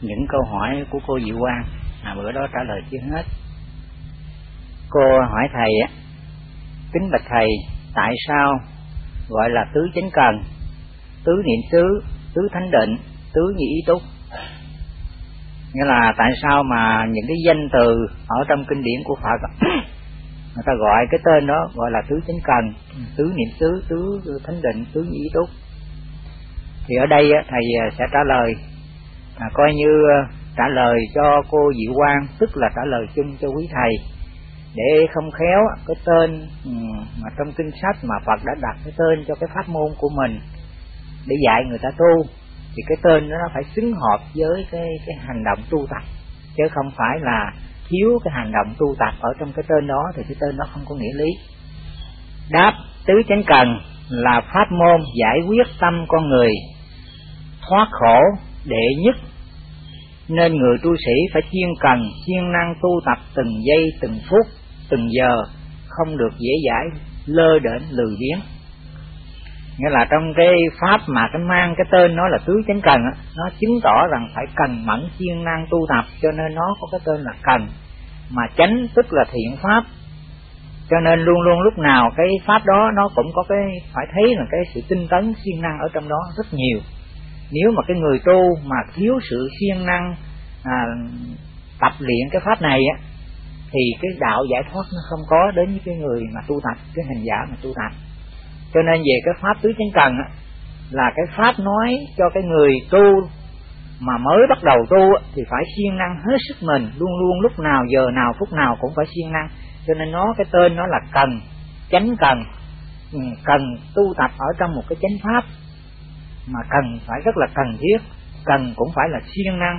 những câu hỏi của cô Diệu Quang bữa đó trả lời chưa hết. Cô hỏi thầy á, kính bạch thầy, tại sao gọi là tứ chánh cần, tứ niệm xứ, tứ thánh định, tứ nhị ý túc? Nghĩa là tại sao mà những cái danh từ ở trong kinh điển của Phật người ta gọi cái tên đó gọi là tứ chánh cần, tứ niệm xứ, tứ thánh định, tứ nhị ý túc? Thì ở đây thầy sẽ trả lời coi như trả lời cho cô Diệu Quang, tức là trả lời chung cho quý thầy, để không khéo cái tên mà trong kinh sách mà Phật đã đặt cái tên cho cái pháp môn của mình để dạy người ta tu, thì cái tên đó nó phải xứng hợp với cái hành động tu tập, chứ không phải là thiếu cái hành động tu tập ở trong cái tên đó thì cái tên đó không có nghĩa lý. Đáp: tứ chánh cần là pháp môn giải quyết tâm con người thoát khổ đệ nhất, nên người tu sĩ phải chuyên cần, siêng năng tu tập từng giây, từng phút, từng giờ, không được dễ dãi lơ đễnh lười biếng. Nghĩa là trong cái pháp mà cái mang cái tên nó là tứ chánh cần, nó chứng tỏ rằng phải cần mẫn siêng năng tu tập, cho nên nó có cái tên là cần. Mà chánh tức là thiện pháp, cho nên luôn luôn lúc nào cái pháp đó nó cũng có cái, phải thấy là cái sự tinh tấn siêng năng ở trong đó rất nhiều. Nếu mà cái người tu mà thiếu sự siêng năng tập luyện cái pháp này á, thì cái đạo giải thoát nó không có đến với cái người mà tu tập, cái hành giả mà tu tập. Cho nên về cái pháp tứ chánh cần á, là cái pháp nói cho cái người tu mà mới bắt đầu tu á, thì phải siêng năng hết sức mình, luôn luôn lúc nào, giờ nào, phút nào cũng phải siêng năng. Cho nên nó cái tên nó là cần, chánh cần, cần tu tập ở trong một cái chánh pháp, mà cần phải rất là cần thiết, cần cũng phải là siêng năng.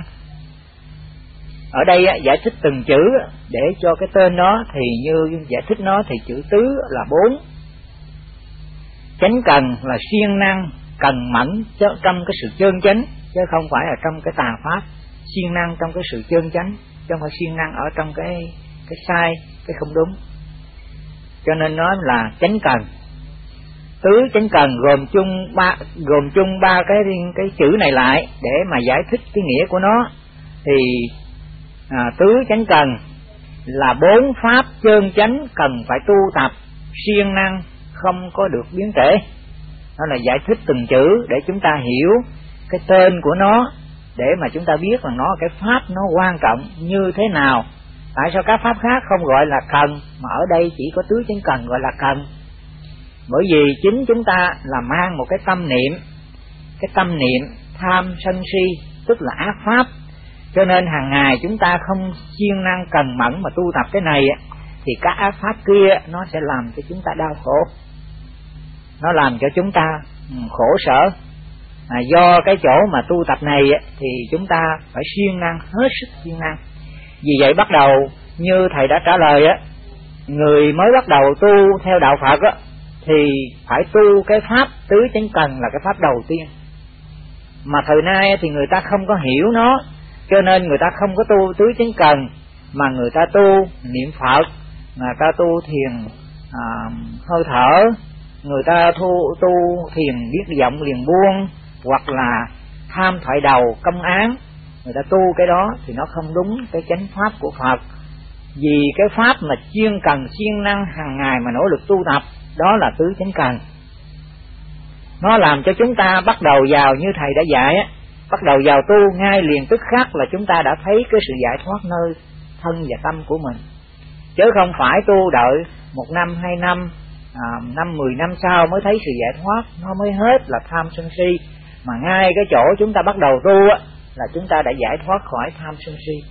Ở đây giải thích từng chữ để cho cái tên đó, thì như giải thích nó thì chữ tứ là 4. Chánh cần là siêng năng, cần mẫn trong cái sự chân chánh, chứ không phải là trong cái tà pháp. Siêng năng trong cái sự chân chánh, chứ không phải siêng năng ở trong cái sai, cái không đúng. Cho nên nói là chánh cần. Tứ chánh cần gồm chung ba cái chữ này lại để mà giải thích cái nghĩa của nó. Thì tứ chánh cần là 4 pháp chân chánh cần phải tu tập siêng năng, không có được biến trễ. Đó là giải thích từng chữ để chúng ta hiểu cái tên của nó, để mà chúng ta biết là nó cái pháp nó quan trọng như thế nào. Tại sao các pháp khác không gọi là cần, mà ở đây chỉ có tứ chánh cần gọi là cần? Bởi vì chính chúng ta là mang một cái tâm niệm tham sân si, tức là ác pháp. Cho nên hàng ngày chúng ta không siêng năng cần mẫn mà tu tập cái này, thì các ác pháp kia nó sẽ làm cho chúng ta đau khổ, nó làm cho chúng ta khổ sở. Do cái chỗ mà tu tập này thì chúng ta phải siêng năng, hết sức siêng năng. Vì vậy bắt đầu như thầy đã trả lời người mới bắt đầu tu theo đạo Phật thì phải tu cái pháp tứ chánh cần là cái pháp đầu tiên. Mà thời nay thì người ta không có hiểu nó, cho nên người ta không có tu tứ chánh cần, mà người ta tu niệm Phật, người ta tu thiền hơi thở, người ta tu thiền biết vọng liền buông, hoặc là tham thoại đầu công án. Người ta tu cái đó thì nó không đúng cái chánh pháp của Phật. Vì cái pháp mà chuyên cần siêng năng hàng ngày mà nỗ lực tu tập, đó là tứ chánh cần. Nó làm cho chúng ta bắt đầu vào như thầy đã dạy bắt đầu vào tu ngay liền tức khắc là chúng ta đã thấy cái sự giải thoát nơi thân và tâm của mình, chứ không phải tu đợi 1 năm 2 năm 10 năm sau mới thấy sự giải thoát, nó mới hết là tham sân si. Mà ngay cái chỗ chúng ta bắt đầu tu là chúng ta đã giải thoát khỏi tham sân si.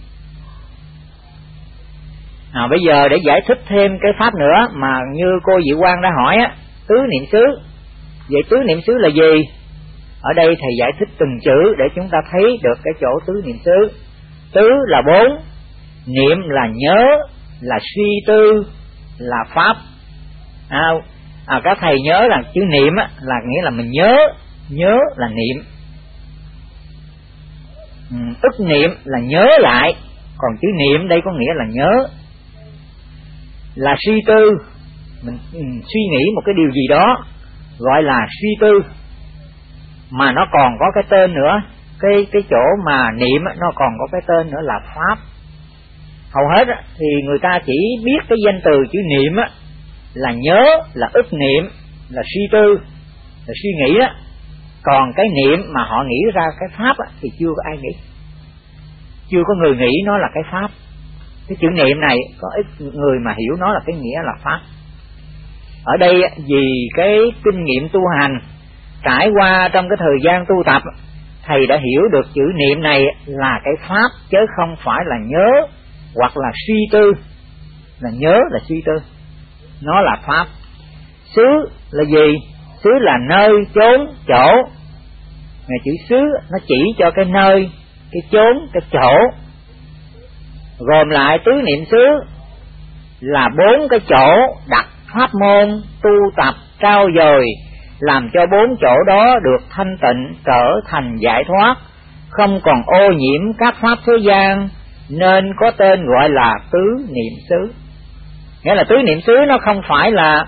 Bây giờ để giải thích thêm cái pháp nữa mà như cô Diệu Quang đã hỏi tứ niệm xứ. Vậy tứ niệm xứ là gì? Ở đây thầy giải thích từng chữ để chúng ta thấy được cái chỗ tứ niệm xứ. Tứ là 4, niệm là nhớ, là suy tư, là pháp. Các thầy nhớ là chữ niệm là nghĩa là mình nhớ là niệm. Ức niệm là nhớ lại, còn chữ niệm đây có nghĩa là nhớ. Là suy tư, mình suy nghĩ một cái điều gì đó gọi là suy tư. Mà nó còn có cái tên nữa cái chỗ mà niệm nó còn có cái tên nữa là pháp. Hầu hết thì người ta chỉ biết cái danh từ chữ niệm là nhớ, là ức niệm, là suy tư, là suy nghĩ đó. Còn cái niệm mà họ nghĩ ra cái pháp thì chưa có ai nghĩ, chưa có người nghĩ nó là cái pháp. Cái chữ niệm này có ít người mà hiểu nó là cái nghĩa là pháp. Ở đây vì cái kinh nghiệm tu hành trải qua trong cái thời gian tu tập, thầy đã hiểu được chữ niệm này là cái pháp, chứ không phải là nhớ hoặc là suy tư. Là nhớ, là suy tư, nó là pháp. Xứ là gì? Xứ là nơi, chốn, chỗ. Mà chữ xứ nó chỉ cho cái nơi, cái chốn, cái chỗ. Gồm lại tứ niệm xứ là 4 cái chỗ đặt pháp môn tu tập trao dồi, làm cho 4 chỗ đó được thanh tịnh, trở thành giải thoát, không còn ô nhiễm các pháp thế gian, nên có tên gọi là tứ niệm xứ. Nghĩa là tứ niệm xứ nó không phải là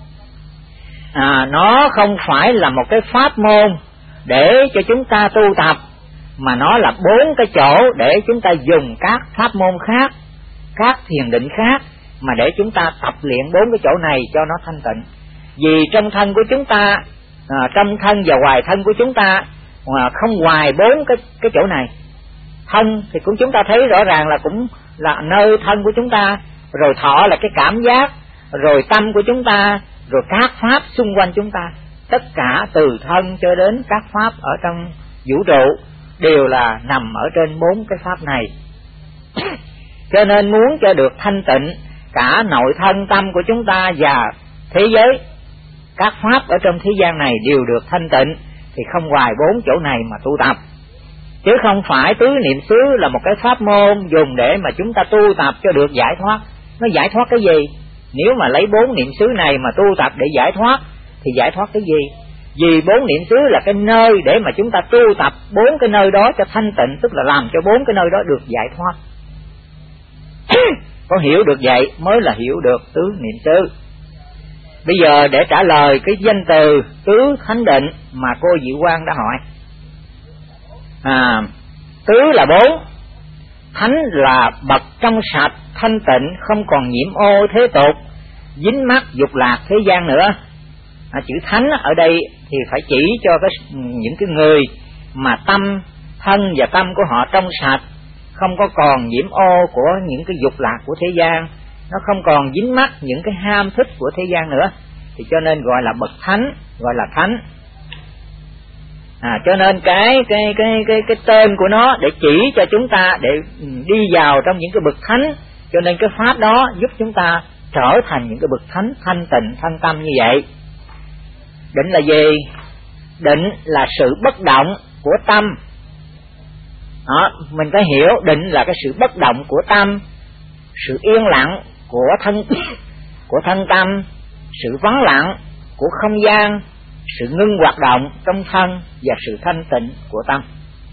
nó không phải là một cái pháp môn để cho chúng ta tu tập, mà nó là 4 cái chỗ để chúng ta dùng các pháp môn khác, các thiền định khác, mà để chúng ta tập luyện 4 cái chỗ này cho nó thanh tịnh. Vì trong thân của chúng ta, trong thân và ngoài thân của chúng ta không ngoài 4 cái chỗ này. Thân thì cũng chúng ta thấy rõ ràng là cũng là nơi thân của chúng ta, rồi thọ là cái cảm giác, rồi tâm của chúng ta, rồi các pháp xung quanh chúng ta. Tất cả từ thân cho đến các pháp ở trong vũ trụ đều là nằm ở trên 4 cái pháp này. Cho nên muốn cho được thanh tịnh cả nội thân tâm của chúng ta và thế giới, các pháp ở trong thế gian này đều được thanh tịnh, thì không ngoài 4 chỗ này mà tu tập. Chứ không phải tứ niệm xứ là một cái pháp môn dùng để mà chúng ta tu tập cho được giải thoát. Nó giải thoát cái gì? Nếu mà lấy 4 niệm xứ này mà tu tập để giải thoát thì giải thoát cái gì? Vì 4 niệm xứ là cái nơi để mà chúng ta tu tập 4 cái nơi đó cho thanh tịnh, tức là làm cho 4 cái nơi đó được giải thoát. Có hiểu được vậy mới là hiểu được tứ niệm xứ. Bây giờ để trả lời cái danh từ tứ thánh định mà cô Diệu Quang đã hỏi. Tứ là 4, thánh là bậc trong sạch, thanh tịnh, không còn nhiễm ô thế tục, dính mắc dục lạc thế gian nữa. Chữ thánh ở đây thì phải chỉ cho những cái người mà tâm, thân và tâm của họ trong sạch, không có còn nhiễm ô của những cái dục lạc của thế gian, nó không còn dính mắc những cái ham thích của thế gian nữa, thì cho nên gọi là bậc thánh, gọi là thánh. Cho nên cái tên của nó để chỉ cho chúng ta để đi vào trong những cái bậc thánh, cho nên cái pháp đó giúp chúng ta trở thành những cái bậc thánh thanh tịnh thanh tâm như vậy. Định là gì? Định là sự bất động của tâm. Mình phải hiểu định là cái sự bất động của tâm, sự yên lặng của thân tâm, sự vắng lặng của không gian, sự ngưng hoạt động trong thân và sự thanh tịnh của tâm.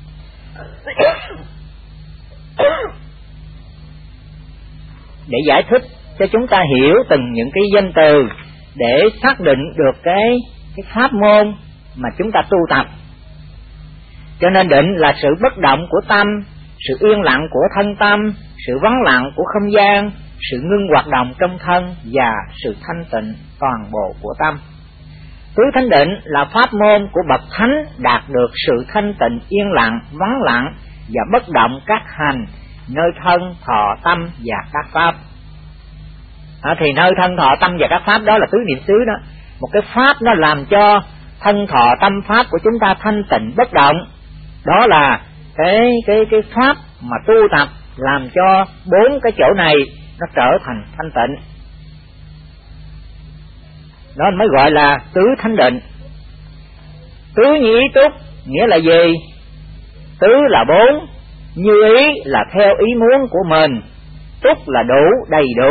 Để giải thích cho chúng ta hiểu từng những cái danh từ để xác định được cái pháp môn mà chúng ta tu tập. Cho nên định là sự bất động của tâm, sự yên lặng của thân tâm, sự vắng lặng của không gian, sự ngưng hoạt động trong thân và sự thanh tịnh toàn bộ của tâm. Tứ thánh định là pháp môn của bậc thánh đạt được sự thanh tịnh, yên lặng, vắng lặng và bất động các hành, nơi thân, thọ, tâm và các pháp. Thì nơi thân, thọ, tâm và các pháp đó là tứ niệm xứ đó. Một cái pháp nó làm cho thân, thọ, tâm, pháp của chúng ta thanh tịnh bất động. Đó là cái pháp mà tu tập làm cho 4 cái chỗ này nó trở thành thanh tịnh. Đó mới gọi là tứ thánh định. Tứ như ý túc nghĩa là gì? Tứ là 4, như ý là theo ý muốn của mình, túc là đủ, đầy đủ.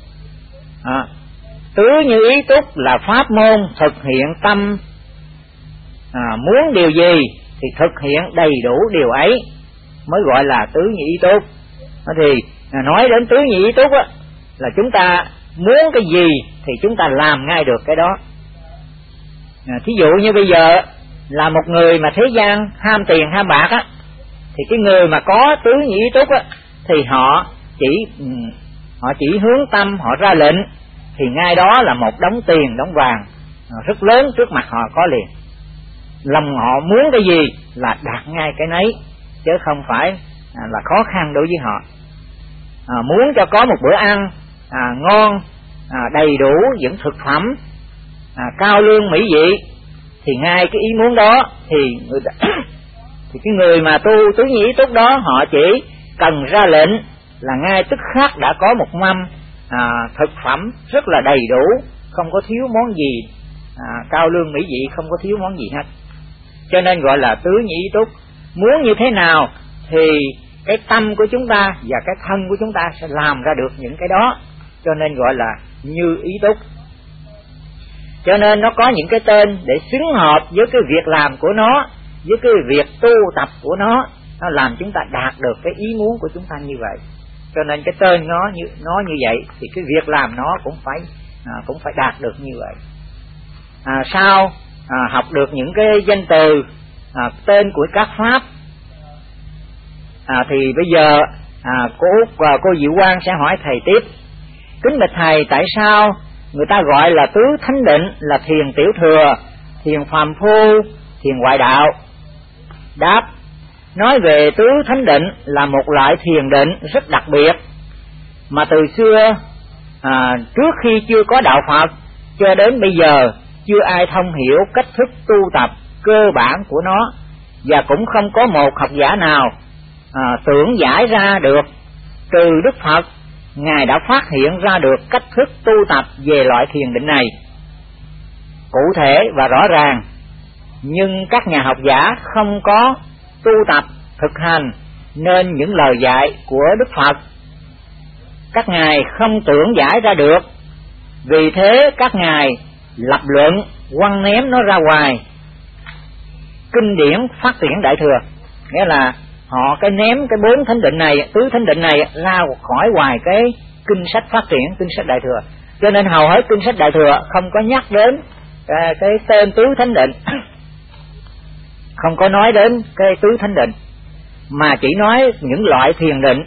Tứ như ý túc là pháp môn thực hiện tâm muốn điều gì thì thực hiện đầy đủ điều ấy, mới gọi là tứ như ý túc. Thì nói đến tứ như ý túc là chúng ta muốn cái gì thì chúng ta làm ngay được cái đó. Thí dụ như bây giờ là một người mà thế gian ham tiền ham bạc á, thì cái người mà có tứ nhị ý túc á, thì họ chỉ hướng tâm, họ ra lệnh thì ngay đó là một đống tiền đống vàng rất lớn trước mặt họ có liền. Lòng họ muốn cái gì là đạt ngay cái nấy, chứ không phải là khó khăn đối với họ. Muốn cho có một bữa ăn ngon, đầy đủ những thực phẩm cao lương mỹ vị, thì ngay cái ý muốn đó thì thì cái người mà tu tứ nhị ý túc đó, họ chỉ cần ra lệnh là ngay tức khắc đã có một mâm thực phẩm rất là đầy đủ, không có thiếu món gì, cao lương mỹ vị, không có thiếu món gì hết. Cho nên gọi là tứ nhị ý túc. Muốn như thế nào thì cái tâm của chúng ta và cái thân của chúng ta sẽ làm ra được những cái đó, cho nên gọi là như ý túc. Cho nên nó có những cái tên để xứng hợp với cái việc làm của nó, với cái việc tu tập của nó làm chúng ta đạt được cái ý muốn của chúng ta như vậy. Cho nên cái tên nó như vậy thì cái việc làm nó cũng phải đạt được như vậy. Sau học được những cái danh từ tên của các pháp, thì bây giờ cô Diệu Quang sẽ hỏi thầy tiếp. Kính bạch thầy, tại sao người ta gọi là tứ thánh định là thiền tiểu thừa, thiền phàm phu, thiền ngoại đạo? Đáp: nói về tứ thánh định là một loại thiền định rất đặc biệt, mà từ xưa trước khi chưa có đạo Phật cho đến bây giờ chưa ai thông hiểu cách thức tu tập cơ bản của nó, và cũng không có một học giả nào tưởng giải ra được, trừ Đức Phật. Ngài đã phát hiện ra được cách thức tu tập về loại thiền định này cụ thể và rõ ràng, nhưng các nhà học giả không có tu tập thực hành, nên những lời dạy của Đức Phật các ngài không tưởng giải ra được. Vì thế các ngài lập luận quăng ném nó ra ngoài kinh điển phát triển Đại Thừa, nghĩa là họ cái ném cái bốn thánh định này, tứ thánh định này ra khỏi ngoài cái kinh sách phát triển, kinh sách Đại Thừa. Cho nên hầu hết kinh sách Đại Thừa không có nhắc đến cái tên tứ thánh định, không có nói đến cái tứ thánh định, mà chỉ nói những loại thiền định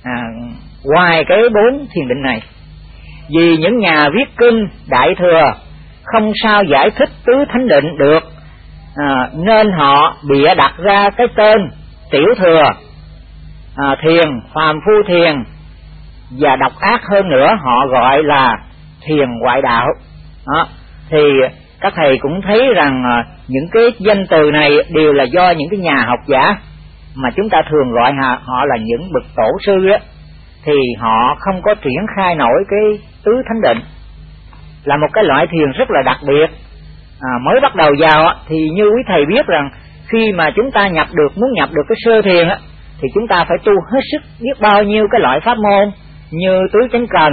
ngoài cái bốn thiền định này. Vì những nhà viết kinh Đại Thừa không sao giải thích tứ thánh định được, nên họ bịa đặt ra cái tên tiểu thừa, thiền, phàm phu thiền, và độc ác hơn nữa họ gọi là thiền ngoại đạo. Thì các thầy cũng thấy rằng những cái danh từ này đều là do những cái nhà học giả mà chúng ta thường gọi họ là những bậc tổ sư á, thì họ không có triển khai nổi cái tứ thánh định, là một cái loại thiền rất là đặc biệt. Mới bắt đầu vào thì như quý thầy biết rằng khi mà chúng ta muốn nhập được cái sơ thiền á, thì chúng ta phải tu hết sức biết bao nhiêu cái loại pháp môn như tứ chánh cần,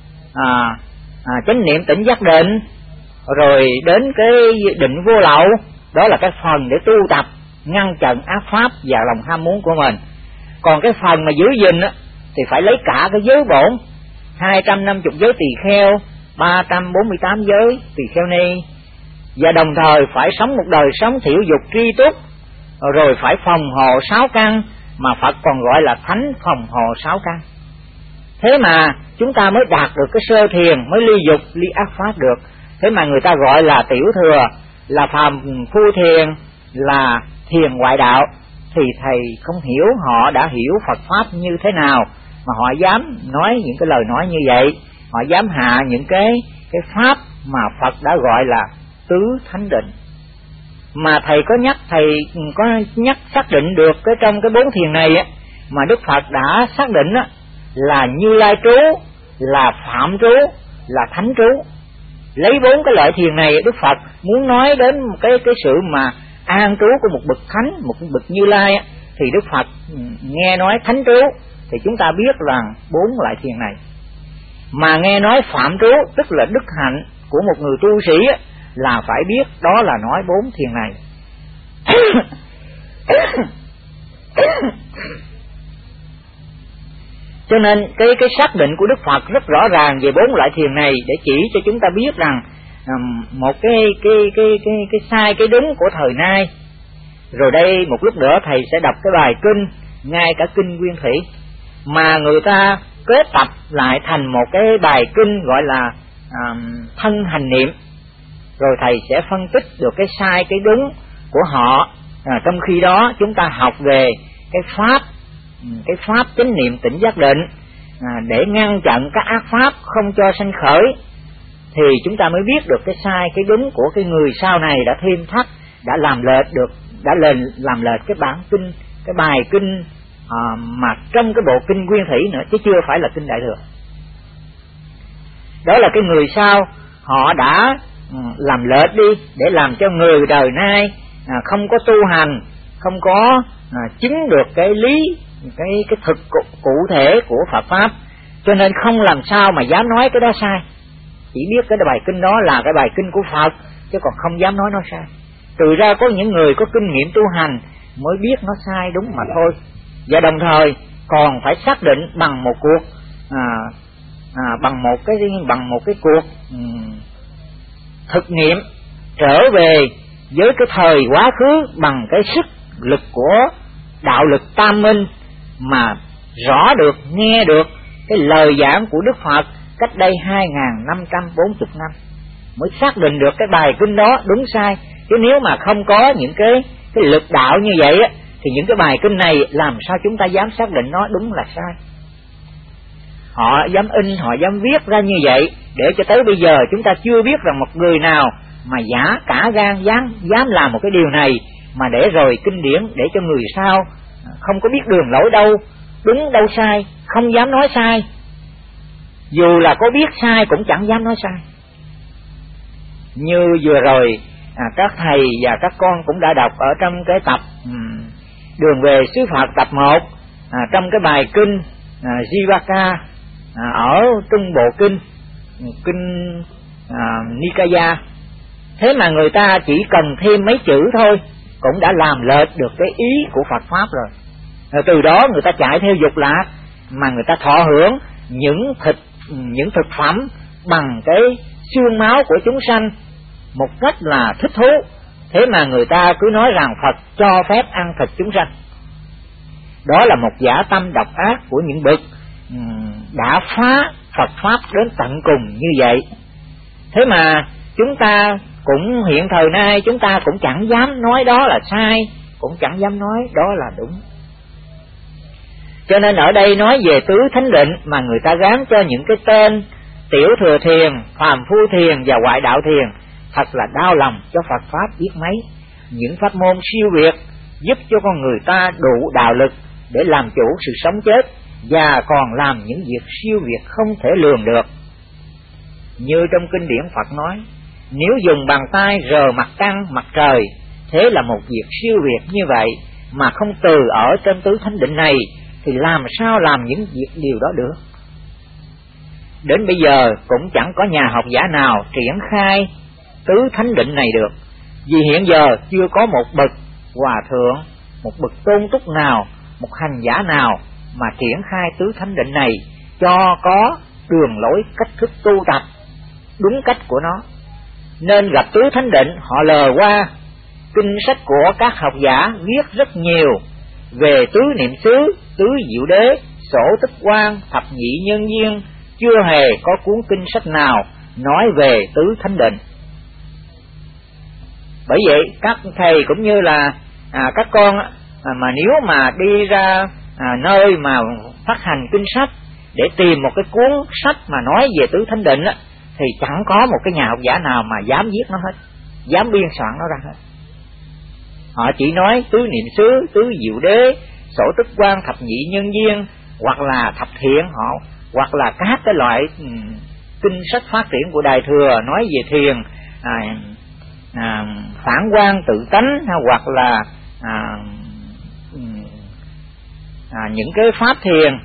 chánh niệm tỉnh giác định, rồi đến cái định vô lậu. Đó là cái phần để tu tập ngăn chặn ác pháp và lòng ham muốn của mình. Còn cái phần mà giữ gìn á, thì phải lấy cả cái giới bổn, 250 giới tỳ kheo, 348 giới tỳ kheo ni, và đồng thời phải sống một đời sống thiểu dục tri túc, rồi phải phòng hộ 6 căn, mà Phật còn gọi là thánh phòng hộ 6 căn. Thế mà chúng ta mới đạt được cái sơ thiền, mới ly dục ly ác pháp được. Thế mà người ta gọi là tiểu thừa, là phàm phu thiền, là thiền ngoại đạo. Thì thầy không hiểu họ đã hiểu Phật pháp như thế nào mà họ dám nói những cái lời nói như vậy, họ dám hạ những cái pháp mà Phật đã gọi là tứ thánh định. Mà thầy có nhắc xác định được cái trong cái bốn thiền này á, mà Đức Phật đã xác định á, là Như Lai trú, là Phạm trú, là Thánh trú. Lấy bốn cái loại thiền này, Đức Phật muốn nói đến cái sự mà an trú của một bậc thánh, một bậc Như Lai á, thì Đức Phật nghe nói Thánh trú thì chúng ta biết rằng bốn loại thiền này. Mà nghe nói Phạm trú tức là đức hạnh của một người tu sĩ á, là phải biết đó là nói bốn thiền này. Cho nên cái xác định của Đức Phật rất rõ ràng về bốn loại thiền này, để chỉ cho chúng ta biết rằng một cái sai cái đúng của thời nay. Rồi đây một lúc nữa thầy sẽ đọc cái bài kinh, ngay cả kinh Nguyên Thủy mà người ta kết tập lại thành một cái bài kinh gọi là thân hành niệm. Rồi thầy sẽ phân tích được cái sai cái đúng của họ. Trong khi đó chúng ta học về cái pháp chánh niệm tỉnh giác định, để ngăn chặn các ác pháp không cho sanh khởi, thì chúng ta mới biết được cái sai cái đúng của cái người sau này đã thêm thắt, đã làm lệch cái bản kinh, cái bài kinh mà trong cái bộ kinh Nguyên Thủy nữa, chứ chưa phải là kinh Đại Thừa. Đó là cái người sau họ đã làm lệch đi để làm cho người đời nay không có tu hành, không có chứng được cái lý, cái thực cụ thể của Phật pháp, cho nên không làm sao mà dám nói cái đó sai. Chỉ biết cái bài kinh đó là cái bài kinh của Phật, chứ còn không dám nói nó sai. Từ ra có những người có kinh nghiệm tu hành mới biết nó sai đúng mà thôi. Và đồng thời còn phải xác định bằng một cuộc bằng một cái cuộc thực nghiệm trở về với cái thời quá khứ bằng cái sức lực của đạo lực tam minh, mà rõ được, nghe được cái lời giảng của Đức Phật cách đây 2540 năm, mới xác định được cái bài kinh đó đúng sai. Chứ nếu mà không có những cái lực đạo như vậy á, thì những cái bài kinh này làm sao chúng ta dám xác định nó đúng là sai. Họ dám in, họ dám viết ra như vậy, để cho tới bây giờ chúng ta chưa biết rằng một người nào mà giả cả gan dám làm một cái điều này, mà để rồi kinh điển để cho người sau không có biết đường lối đâu đúng đâu sai, không dám nói sai, dù là có biết sai cũng chẳng dám nói sai. Như vừa rồi các thầy và các con cũng đã đọc ở trong cái tập Đường về xứ Phật tập 1, trong cái bài kinh Jivaka ở trung bộ kinh Nikaya. Thế mà người ta chỉ cần thêm mấy chữ thôi cũng đã làm lệch được cái ý của Phật pháp rồi. Từ đó người ta chạy theo dục lạc, mà người ta thọ hưởng những thực phẩm bằng cái xương máu của chúng sanh một cách là thích thú. Thế mà người ta cứ nói rằng Phật cho phép ăn thịt chúng sanh. Đó là một dã tâm độc ác của những bậc đã phá Phật pháp đến tận cùng như vậy. Thế mà chúng ta cũng hiện thời nay chúng ta cũng chẳng dám nói đó là sai, cũng chẳng dám nói đó là đúng. Cho nên ở đây nói về tứ thánh định mà người ta gán cho những cái tên tiểu thừa thiền, phàm phu thiền và ngoại đạo thiền, thật là đau lòng cho Phật pháp biết mấy. Những pháp môn siêu việt giúp cho con người ta đủ đạo lực để làm chủ sự sống chết, và còn làm những việc siêu việt không thể lường được. Như trong kinh điển Phật nói, nếu dùng bàn tay rờ mặt trăng, mặt trời, thế là một việc siêu việt như vậy, mà không từ ở trên tứ thánh định này, thì làm sao làm những việc điều đó được. Đến bây giờ cũng chẳng có nhà học giả nào triển khai tứ thánh định này được, vì hiện giờ chưa có một bậc hòa thượng, một bậc tôn túc nào, một hành giả nào mà triển khai tứ thánh định này cho có đường lối cách thức tu tập đúng cách của nó. Nên gặp tứ thánh định họ lờ qua. Kinh sách của các học giả viết rất nhiều về tứ niệm xứ, tứ diệu đế, sổ tức quan, thập nhị nhân duyên, chưa hề có cuốn kinh sách nào nói về tứ thánh định. Bởi vậy các thầy cũng như là các con mà nếu mà đi ra nơi mà phát hành kinh sách để tìm một cái cuốn sách mà nói về tứ thánh định thì chẳng có một cái nhà học giả nào mà dám viết nó hết, dám biên soạn nó ra hết. Họ chỉ nói tứ niệm xứ, tứ diệu đế, sổ tức quan, thập nhị nhân duyên, hoặc là thập thiện, hoặc là các cái loại kinh sách phát triển của Đại Thừa nói về thiền, phản quan tự tánh, hoặc là những cái pháp thiền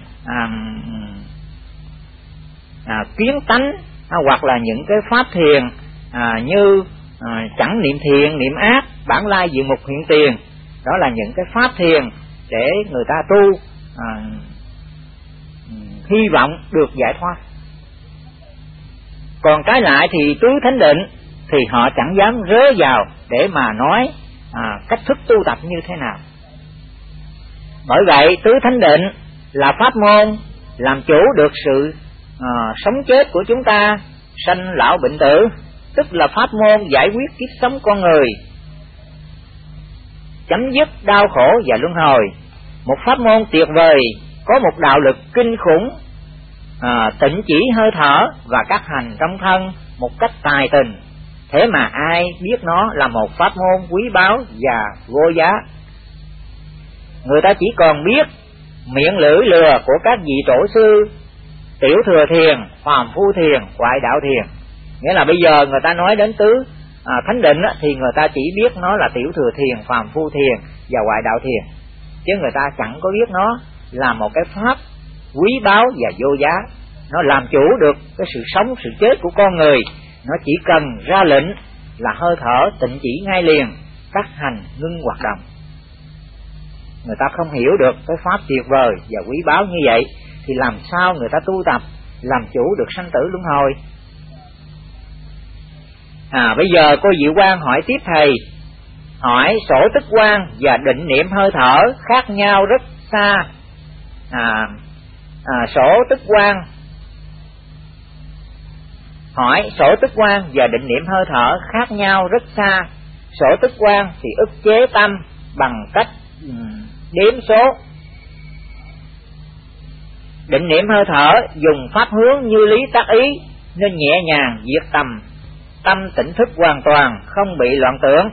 kiến tánh, hoặc là những cái pháp thiền như chẳng niệm thiện, niệm ác, bản lai diệu mục hiện tiền. Đó là những cái pháp thiền để người ta tu hy vọng được giải thoát. Còn trái lại thì tứ thánh định thì họ chẳng dám rớ vào để mà nói cách thức tu tập như thế nào. Bởi vậy tứ thánh định là pháp môn làm chủ được sự sống chết của chúng ta, sanh lão bệnh tử, tức là pháp môn giải quyết kiếp sống con người, chấm dứt đau khổ và luân hồi. Một pháp môn tuyệt vời, có một đạo lực kinh khủng, tịnh chỉ hơi thở và các hành trong thân một cách tài tình. Thế mà ai biết nó là một pháp môn quý báu và vô giá. Người ta chỉ còn biết miệng lưỡi lừa của các vị tổ sư, tiểu thừa thiền, phàm phu thiền, ngoại đạo thiền. Nghĩa là bây giờ người ta nói đến tứ thánh định thì người ta chỉ biết nó là tiểu thừa thiền, phàm phu thiền và ngoại đạo thiền, chứ người ta chẳng có biết nó là một cái pháp quý báu và vô giá. Nó làm chủ được cái sự sống sự chết của con người. Nó chỉ cần ra lệnh là hơi thở tịnh chỉ ngay liền, các hành ngưng hoạt động. Người ta không hiểu được cái pháp tuyệt vời và quý báu như vậy thì làm sao người ta tu tập làm chủ được sanh tử luân hồi. Bây giờ cô Diệu Quang hỏi tiếp thầy, hỏi sổ tức quang và định niệm hơi thở khác nhau rất xa. Sổ tức quang, hỏi sổ tức quang và định niệm hơi thở khác nhau rất xa. Sổ tức quang thì ức chế tâm bằng cách đếm số. Định niệm hơi thở dùng pháp hướng như lý tác ý, nên nhẹ nhàng diệt tâm tỉnh thức hoàn toàn, không bị loạn tưởng.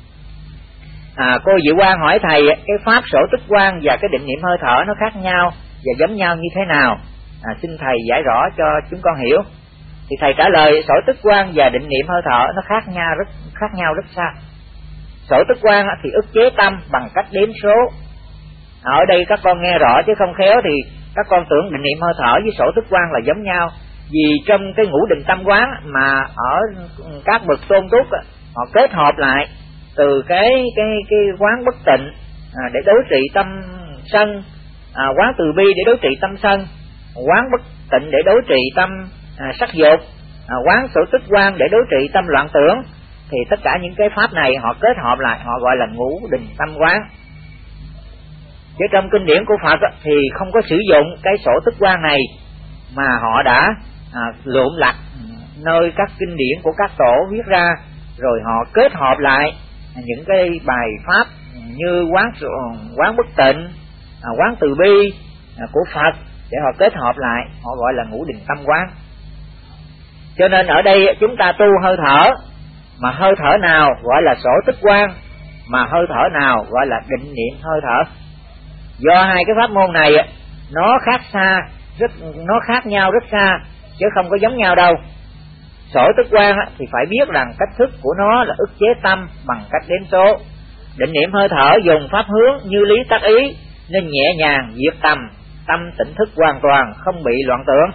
Cô Diệu Quang hỏi thầy cái pháp sổ tức quang và cái định niệm hơi thở nó khác nhau và giống nhau như thế nào? Xin thầy giải rõ cho chúng con hiểu. Thì thầy trả lời sổ tức quang và định niệm hơi thở nó khác nhau rất xa. Sổ tức quang thì ức chế tâm bằng cách đếm số. Ở đây các con nghe rõ chứ không khéo thì các con tưởng định niệm hơi thở với sổ tức quang là giống nhau. Vì trong cái ngũ định tâm quán mà ở các bậc tôn túc họ kết hợp lại từ cái quán bất tịnh để đối trị tâm sân, quán từ bi để đối trị tâm sân, quán bất tịnh để đối trị tâm sắc dục, quán sổ tức quang để đối trị tâm loạn tưởng, thì tất cả những cái pháp này họ kết hợp lại họ gọi là ngũ định tâm quán. Chứ trong kinh điển của Phật thì không có sử dụng cái sổ tức quang này, mà họ đã lượm lặt nơi các kinh điển của các tổ viết ra, rồi họ kết hợp lại những cái bài pháp như quán bất tịnh, quán từ bi của Phật để họ kết hợp lại, họ gọi là ngũ định tâm quán. Cho nên ở đây chúng ta tu hơi thở, mà hơi thở nào gọi là sổ tức quang, mà hơi thở nào gọi là định niệm hơi thở. Do hai cái pháp môn này nó nó khác nhau rất xa, chứ không có giống nhau đâu. Sổ tức quang thì phải biết rằng cách thức của nó là ức chế tâm bằng cách đếm số. Định niệm hơi thở dùng pháp hướng như lý tác ý, nên nhẹ nhàng diệt tâm tỉnh thức hoàn toàn, không bị loạn tưởng.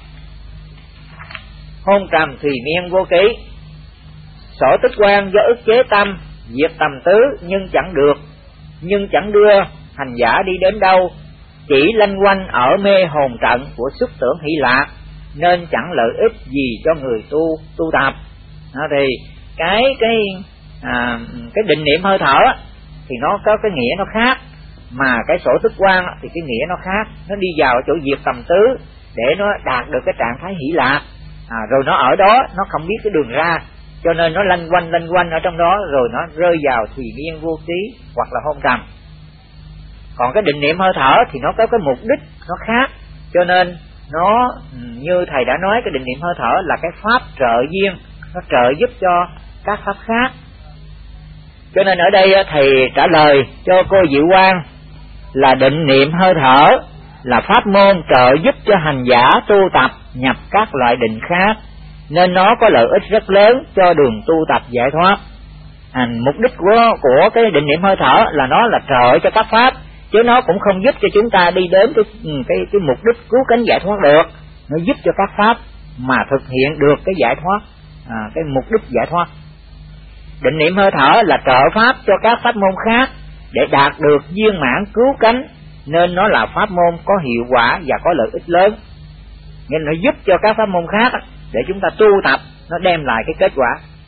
Hôn trầm thùy miên vô ký. Sổ tức quang do ức chế tâm diệt tầm tứ, nhưng chẳng đưa hành giả đi đến đâu, chỉ lanh quanh ở mê hồn trận của xuất tưởng hỷ lạc, nên chẳng lợi ích gì cho người tu tập. Thì cái định niệm hơi thở thì nó có cái nghĩa nó khác, mà cái sổ tức quang thì cái nghĩa nó khác. Nó đi vào chỗ diệt tầm tứ để nó đạt được cái trạng thái hỷ lạc, rồi nó ở đó nó không biết cái đường ra, cho nên nó lanh quanh ở trong đó, rồi nó rơi vào thùy miên vô ký hoặc là hôn trầm. Còn cái định niệm hơi thở thì nó có cái mục đích nó khác, cho nên nó như thầy đã nói, cái định niệm hơi thở là cái pháp trợ duyên, nó trợ giúp cho các pháp khác. Cho nên ở đây thầy trả lời cho cô Diệu Quang là định niệm hơi thở là pháp môn trợ giúp cho hành giả tu tập nhập các loại định khác, nên nó có lợi ích rất lớn cho đường tu tập giải thoát. Mục đích của cái định niệm hơi thở là nó là trợ cho các pháp, chứ nó cũng không giúp cho chúng ta đi đến cái mục đích cứu cánh giải thoát được. Nó giúp cho các pháp mà thực hiện được cái giải thoát, cái mục đích giải thoát. Định niệm hơi thở là trợ pháp cho các pháp môn khác để đạt được viên mãn cứu cánh, nên nó là pháp môn có hiệu quả và có lợi ích lớn. Nên nó giúp cho các pháp môn khác để chúng ta tu tập, nó đem lại cái kết quả.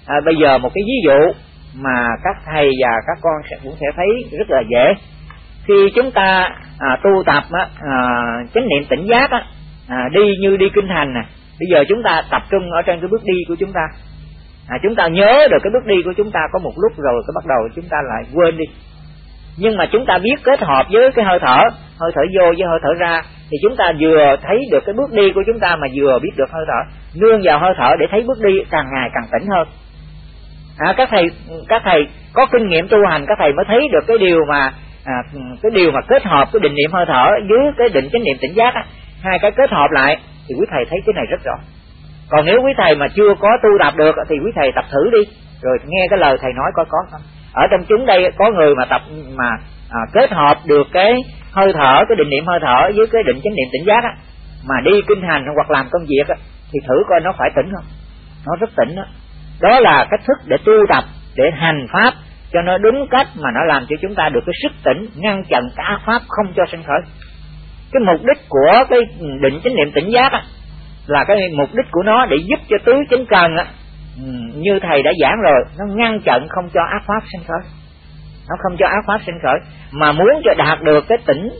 Bây giờ một cái ví dụ mà các thầy và các con cũng sẽ thấy rất là dễ. Khi chúng ta tu tập chánh niệm tỉnh giác đi như đi kinh hành nè, bây giờ chúng ta tập trung ở trên cái bước đi của chúng ta. Chúng ta nhớ được cái bước đi của chúng ta có một lúc rồi cái bắt đầu chúng ta lại quên đi. Nhưng mà chúng ta biết kết hợp với cái hơi thở vô với hơi thở ra, thì chúng ta vừa thấy được cái bước đi của chúng ta mà vừa biết được hơi thở. Nương vào hơi thở để thấy bước đi càng ngày càng tỉnh hơn. Các thầy có kinh nghiệm tu hành, các thầy mới thấy được cái điều mà kết hợp cái định niệm hơi thở với cái định chánh niệm tỉnh giác hai cái kết hợp lại thì quý thầy thấy cái này rất rõ. Còn nếu quý thầy mà chưa có tu tập được thì quý thầy tập thử đi, rồi nghe cái lời thầy nói coi có không. Ở trong chúng đây có người mà tập mà kết hợp được cái hơi thở, cái định niệm hơi thở với cái định chánh niệm tỉnh giác mà đi kinh hành hoặc làm công việc thì thử coi nó phải tỉnh không. Nó rất tỉnh đó. Đó là cách thức để tu tập, để hành pháp cho nó đúng cách mà nó làm cho chúng ta được cái sức tỉnh, ngăn chặn cả ác pháp không cho sinh khởi. Cái mục đích của cái định chánh niệm tỉnh giác là cái mục đích của nó để giúp cho tứ chánh cần như thầy đã giảng rồi, nó ngăn chặn không cho ác pháp sinh khởi. Nó không cho ác pháp sinh khởi, mà muốn cho đạt được cái tỉnh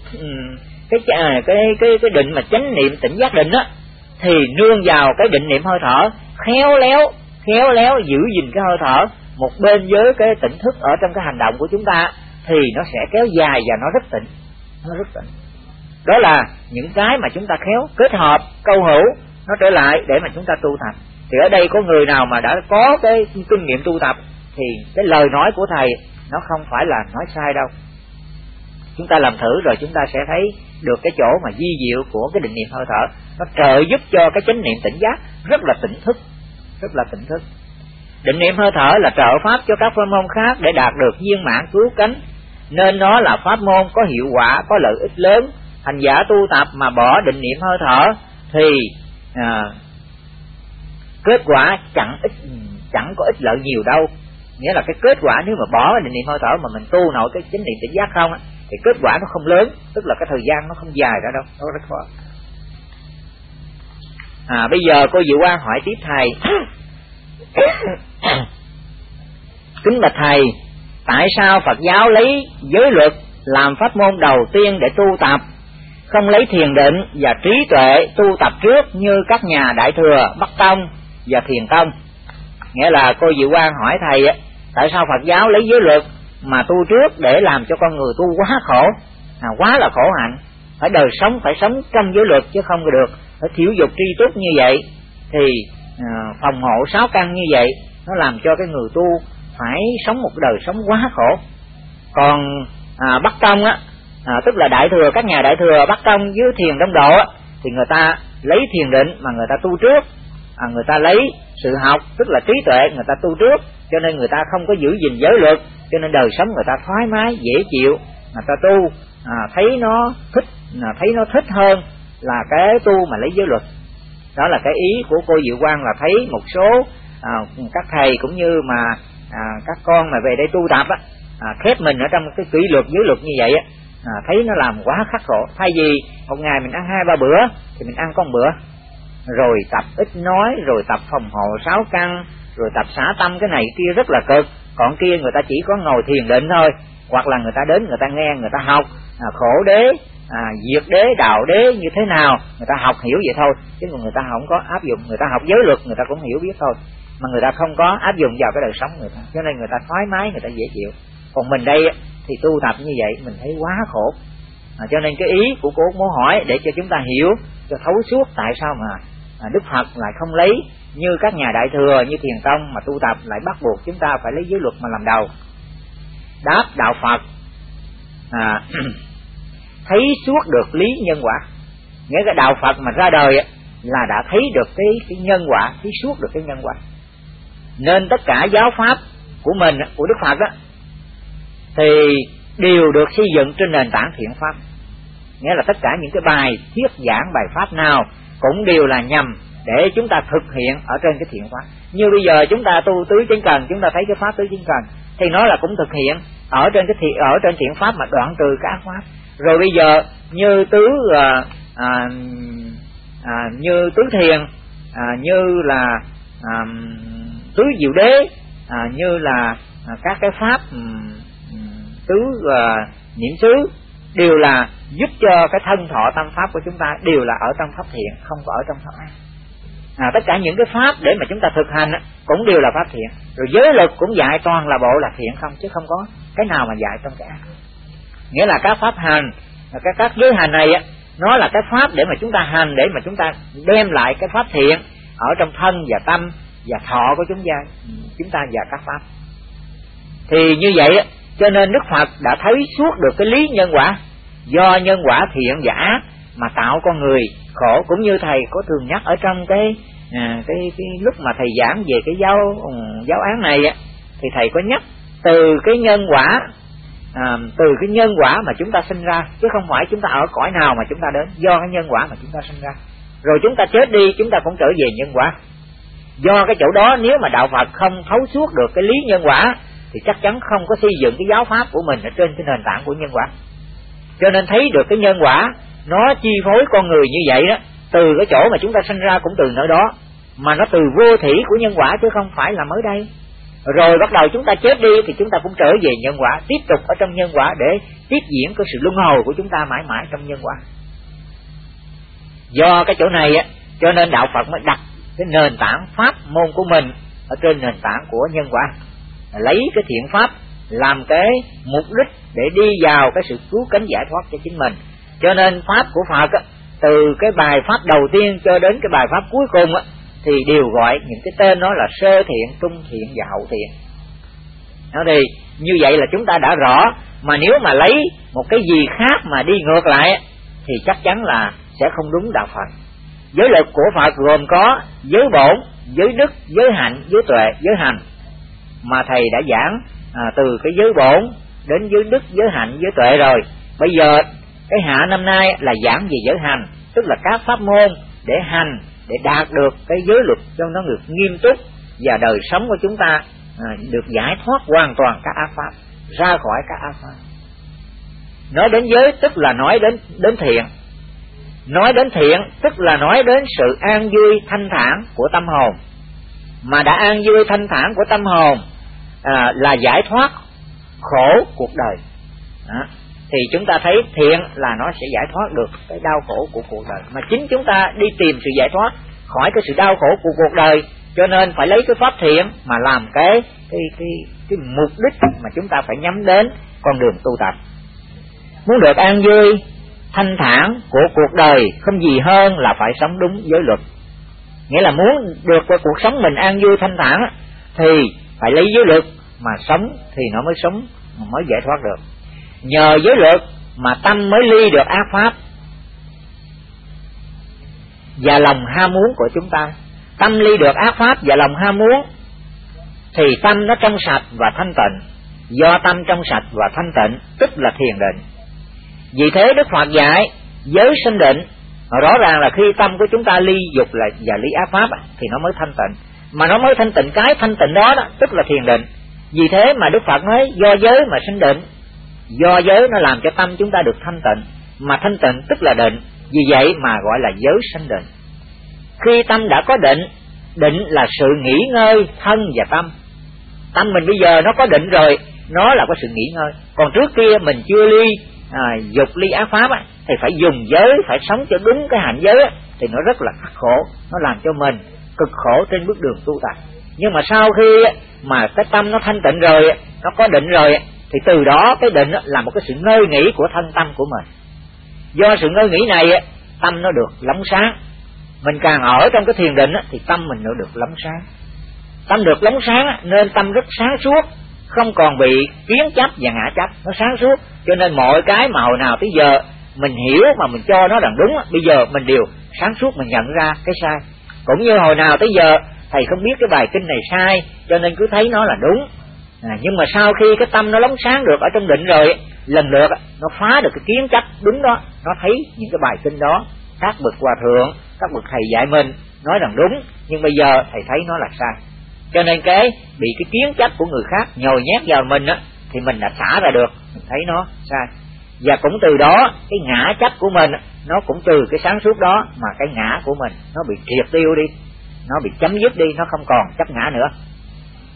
cái định mà chánh niệm tỉnh giác định thì nương vào cái định niệm hơi thở, khéo léo giữ gìn cái hơi thở một bên với cái tỉnh thức ở trong cái hành động của chúng ta, thì nó sẽ kéo dài và nó rất tỉnh. Đó là những cái mà chúng ta khéo kết hợp câu hữu nó trở lại để mà chúng ta tu tập. Thì ở đây có người nào mà đã có cái kinh nghiệm tu tập thì cái lời nói của thầy nó không phải là nói sai đâu. Chúng ta làm thử rồi chúng ta sẽ thấy được cái chỗ mà vi diệu của cái định niệm hơi thở, nó trợ giúp cho cái chánh niệm tỉnh giác rất là tỉnh thức. Định niệm hơi thở là trợ pháp cho các pháp môn khác để đạt được viên mãn cứu cánh, nên nó là pháp môn có hiệu quả, có lợi ích lớn. Hành giả tu tập mà bỏ định niệm hơi thở thì kết quả chẳng có ích lợi nhiều đâu. Nghĩa là cái kết quả nếu mà bỏ định niệm hơi thở mà mình tu nổi cái chánh niệm tỉnh giác không thì kết quả nó không lớn, tức là cái thời gian nó không dài ra đâu, nó rất khó. Bây giờ cô Diệu Quang hỏi tiếp thầy. Kính bạch thầy, tại sao Phật giáo lấy giới luật làm pháp môn đầu tiên để tu tập, không lấy thiền định và trí tuệ tu tập trước như các nhà Đại Thừa, Bắc Tông và Thiền Tông? Nghĩa là cô Diệu Quang hỏi thầy tại sao Phật giáo lấy giới luật mà tu trước để làm cho con người tu quá khổ, quá là khổ hạnh, phải đời sống phải sống trong giới luật chứ không được, phải thiểu dục tri túc như vậy, thì phòng hộ 6 căn như vậy, nó làm cho cái người tu phải sống một đời sống quá khổ. Còn Bắc Tông tức là Đại Thừa, các nhà Đại Thừa, Bắc Tông với Thiền Đông Độ thì người ta lấy thiền định mà người ta tu trước, người ta lấy sự học tức là trí tuệ người ta tu trước, cho nên người ta không có giữ gìn giới luật, cho nên đời sống người ta thoải mái dễ chịu, người ta tu thấy nó thích hơn là cái tu mà lấy giới luật. Đó là cái ý của cô Diệu Quang, là thấy một số các thầy cũng như mà các con mà về đây tu tập khép mình ở trong cái kỷ luật giới luật như vậy thấy nó làm quá khắc khổ. Thay vì một ngày mình ăn 2-3 bữa thì mình ăn có 1 bữa, rồi tập ít nói, rồi tập phòng hộ 6 căn, rồi tập xả tâm cái này kia rất là cực. Còn kia người ta chỉ có ngồi thiền định thôi, hoặc là người ta đến người ta nghe, người ta học khổ đế, diệt đế, đạo đế như thế nào, người ta học hiểu vậy thôi, chứ người ta không có áp dụng. Người ta học giới luật người ta cũng hiểu biết thôi, mà người ta không có áp dụng vào cái đời sống người ta, cho nên người ta thoải mái, người ta dễ chịu. Còn mình đây thì tu tập như vậy mình thấy quá khổ. Cho nên cái ý của cô muốn hỏi để cho chúng ta hiểu cho thấu suốt tại sao mà Đức Phật lại không lấy như các nhà Đại Thừa như Thiền Tông mà tu tập lại bắt buộc chúng ta phải lấy giới luật mà làm đầu. Đáp: đạo Phật thấy suốt được lý nhân quả. Nghĩa cái đạo Phật mà ra đời là đã thấy được cái nhân quả, thấy suốt được cái nhân quả. Nên tất cả giáo pháp của mình, của Đức Phật thì đều được xây dựng trên nền tảng thiện pháp. Nghĩa là tất cả những cái bài thuyết giảng, bài pháp nào cũng đều là nhằm để chúng ta thực hiện ở trên cái thiện pháp. Như bây giờ chúng ta tu tứ chánh cần, chúng ta thấy cái pháp tứ chánh cần thì nó là cũng thực hiện ở trên thiện pháp mà đoạn trừ cái ác pháp. Rồi bây giờ như như tứ thiền, như là tứ diệu đế, như là các cái pháp tứ niệm xứ đều là giúp cho cái thân thọ tâm pháp của chúng ta đều là ở trong pháp thiện, không có ở trong pháp ác. Tất cả những cái pháp để mà chúng ta thực hành cũng đều là pháp thiện. Rồi giới lực cũng dạy toàn là bộ là thiện không, chứ không có cái nào mà dạy trong cái ác. Nghĩa là các pháp hành, các giới hành này nó là cái pháp để mà chúng ta hành, để mà chúng ta đem lại cái pháp thiện ở trong thân và tâm và thọ của chúng ta và các pháp. Thì như vậy cho nên Đức Phật đã thấy suốt được cái lý nhân quả, do nhân quả thiện và ác mà tạo con người khổ. Cũng như thầy có thường nhắc ở trong cái lúc mà thầy giảng về cái giáo án này thì thầy có nhắc từ cái nhân quả, từ cái nhân quả mà chúng ta sinh ra, chứ không phải chúng ta ở cõi nào mà chúng ta đến, do cái nhân quả mà chúng ta sinh ra. Rồi chúng ta chết đi, chúng ta cũng trở về nhân quả. Do cái chỗ đó, nếu mà đạo Phật không thấu suốt được cái lý nhân quả thì chắc chắn không có xây dựng cái giáo pháp của mình ở trên cái nền tảng của nhân quả. Cho nên thấy được cái nhân quả nó chi phối con người như vậy đó, từ cái chỗ mà chúng ta sinh ra cũng từ nơi đó, mà nó từ vô thủy của nhân quả chứ không phải là mới đây. Rồi bắt đầu chúng ta chết đi thì chúng ta cũng trở về nhân quả, tiếp tục ở trong nhân quả để tiếp diễn cái sự luân hồi của chúng ta mãi mãi trong nhân quả. Do cái chỗ này cho nên đạo Phật mới đặt cái nền tảng pháp môn của mình ở trên nền tảng của nhân quả, lấy cái thiện pháp làm cái mục đích để đi vào cái sự cứu cánh giải thoát cho chính mình. Cho nên pháp của Phật từ cái bài pháp đầu tiên cho đến cái bài pháp cuối cùng thì đều gọi những cái tên đó là sơ thiện, trung thiện và hậu thiện. Đó thì như vậy là chúng ta đã rõ. Mà nếu mà lấy một cái gì khác mà đi ngược lại thì chắc chắn là sẽ không đúng đạo Phật. Giới lực của Phật gồm có giới bổn, giới đức, giới hạnh, giới tuệ, giới hành. Mà thầy đã giảng từ cái giới bổn đến giới đức, giới hạnh, giới tuệ rồi. Bây giờ cái hạ năm nay là giảng về giới hành, tức là các pháp môn để hành, để đạt được cái giới luật cho nó được nghiêm túc, và đời sống của chúng ta được giải thoát hoàn toàn các ác pháp, ra khỏi các ác pháp. Nói đến giới tức là nói đến thiện. Nói đến thiện tức là nói đến sự an vui thanh thản của tâm hồn. Mà đã an vui thanh thản của tâm hồn là giải thoát khổ cuộc đời. Thì chúng ta thấy thiện là nó sẽ giải thoát được cái đau khổ của cuộc đời. Mà chính chúng ta đi tìm sự giải thoát khỏi cái sự đau khổ của cuộc đời, cho nên phải lấy cái pháp thiện mà làm cái mục đích mà chúng ta phải nhắm đến con đường tu tập. Muốn được an vui thanh thản của cuộc đời không gì hơn là phải sống đúng giới luật. Nghĩa là muốn được cái cuộc sống mình an vui thanh thản thì phải lấy giới luật mà sống thì nó mới sống, mới giải thoát được. Nhờ giới luật mà tâm mới ly được ác pháp và lòng ham muốn của chúng ta. Tâm ly được ác pháp và lòng ham muốn thì tâm nó trong sạch và thanh tịnh. Do tâm trong sạch và thanh tịnh tức là thiền định. Vì thế Đức Phật dạy giới sinh định. Rõ ràng là khi tâm của chúng ta ly dục và ly ác pháp thì nó mới thanh tịnh. Mà nó mới thanh tịnh, cái thanh tịnh đó tức là thiền định. Vì thế mà Đức Phật nói do giới mà sinh định. Do giới nó làm cho tâm chúng ta được thanh tịnh, mà thanh tịnh tức là định. Vì vậy mà gọi là giới sinh định. Khi tâm đã có định, định là sự nghỉ ngơi thân và tâm. Tâm mình bây giờ nó có định rồi, nó là có sự nghỉ ngơi. Còn trước kia mình chưa ly dục ly ác pháp thì phải dùng giới, phải sống cho đúng cái hạnh giới thì nó rất là khắc khổ, nó làm cho mình cực khổ trên bước đường tu tập. Nhưng mà sau khi mà cái tâm nó thanh tịnh rồi, nó có định rồi, thì từ đó cái định là một cái sự ngơi nghỉ của thân tâm của mình. Do sự ngơi nghỉ này tâm nó được lóng sáng. Mình càng ở trong cái thiền định thì tâm mình nó được lóng sáng. Tâm được lóng sáng nên tâm rất sáng suốt, không còn bị kiến chấp và ngã chấp, nó sáng suốt. Cho nên mọi cái mà hồi nào tới giờ mình hiểu mà mình cho nó là đúng, bây giờ mình đều sáng suốt, mình nhận ra cái sai. Cũng như hồi nào tới giờ thầy không biết cái bài kinh này sai, cho nên cứ thấy nó là đúng. Nhưng mà sau khi cái tâm nó lóng sáng được ở trong định rồi, lần lượt nó phá được cái kiến chấp đúng đó, nó thấy những cái bài kinh đó các bậc hòa thượng, các bậc thầy dạy mình nói rằng đúng, nhưng bây giờ thầy thấy nó là sai. Cho nên cái bị cái kiến chấp của người khác nhồi nhét vào mình thì mình đã xả ra được, mình thấy nó sai. Và cũng từ đó cái ngã chấp của mình nó cũng từ cái sáng suốt đó mà cái ngã của mình nó bị triệt tiêu đi, nó bị chấm dứt đi, nó không còn chấp ngã nữa.